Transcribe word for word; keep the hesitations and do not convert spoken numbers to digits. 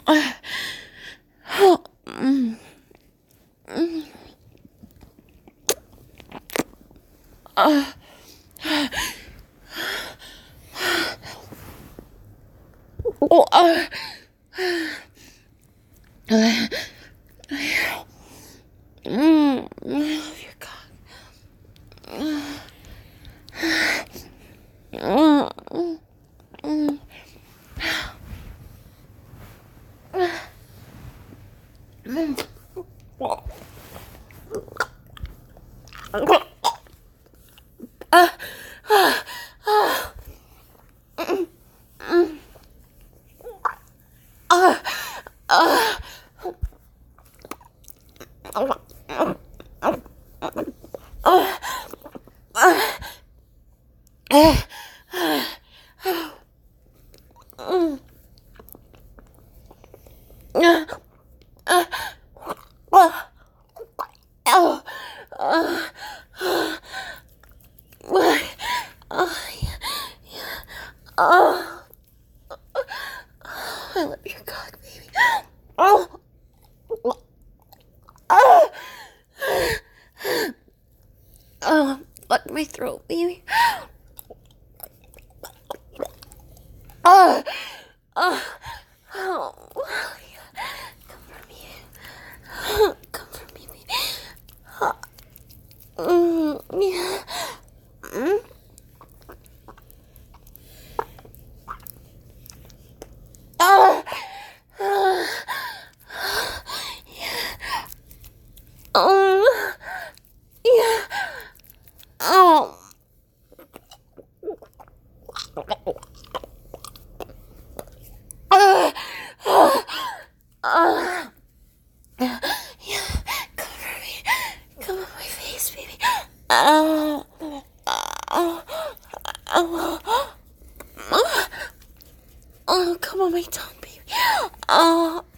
Oh, mm, mm, uh, oh, uh, uh, mm, I love your cock. Mm, mm, mm, mm. Uh, uh, uh, mm, mm, uh, uh, uh, uh, uh, uh, mm, uh, uh, uh, oh, uh, uh, oh, yeah, yeah. Oh, I love your cock, baby. Oh, oh, oh, fuck my throat, baby. Oh, oh, oh, yeah. Come for me. Come for me, baby. Oh, mm, yeah. Mm. Oh, oh, yeah. Oh, yeah. Oh. Uh, uh, uh, yeah, cover me. Come on my face, baby. Oh, oh, oh, oh, oh, come on my tongue, baby. Oh.